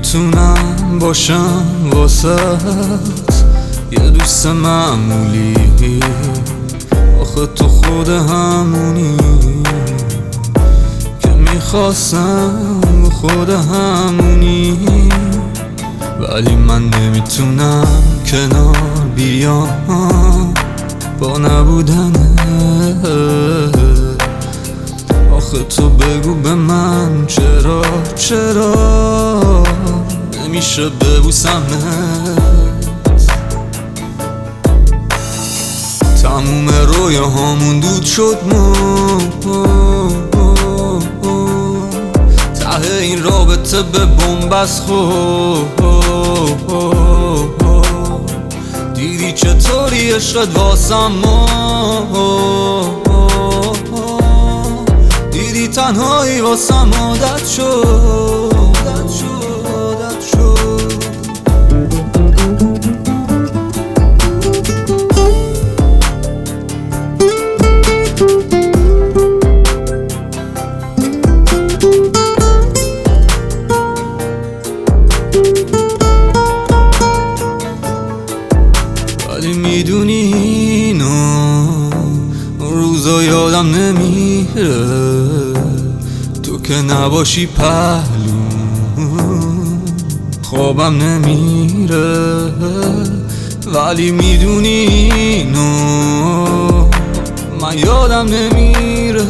میتونم باشم واسط یه دوست معمولی، آخه تو خود همونی که میخواستم، خود همونی. ولی من نمیتونم کنار بیام با نبودنه. آخه تو بگو به من چرا نمیشه ببوسمت. تموم رویاهامون دود شد، ته این رابطه به بنبست خورد. دیدی چطوری عشقت واسم دیدی تنهایی واسم عادت شد. ولی میدونی اینو روزا یادم نمیره، تو که نباشی پهلو خوابم نمیره. ولی میدونی اینو من یادم نمیره،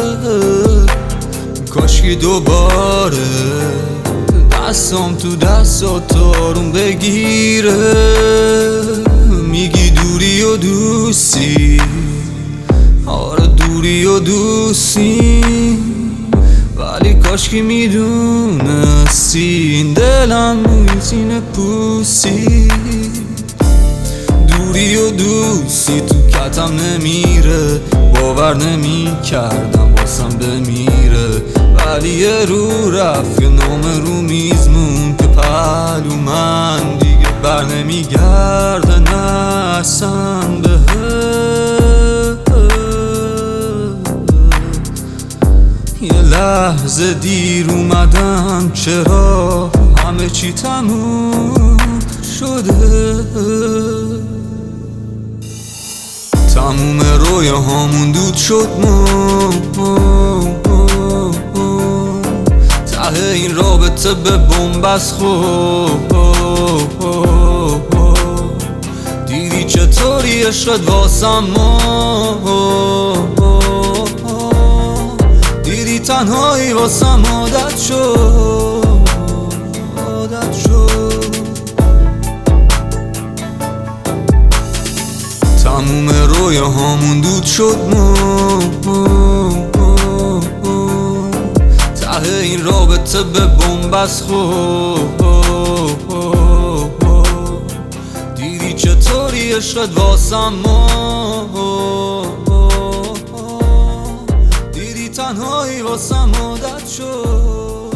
کاشکی دوباره دستم تو دستات آروم بگیره. میگی دوری و دوستی، آره دوری و دوستی، ولی کاشکی میدونستی این دلم میتینه پوستی. دوری و دوستی تو کتم نمیره، باور نمی کردم واسم بمیره. ولی یه رو رفت، یه نامه رو میز مون که پهلو من دیگه بر نمیگرده نسم به. یه لحظه دیر اومدم، چرا همه چی تموم شده. تموم رویاهامون دود شد، ته این رابطه به بنبست خورد. دیدی چطوری عشقت واسم دیدی تنهایی واسم عادت شد. تموم رویاهامون دود شد، ته این رابطه به بنبست خورد. دیدی چطوری عشقت واسم دیدی تنهایی واسم عادت شد.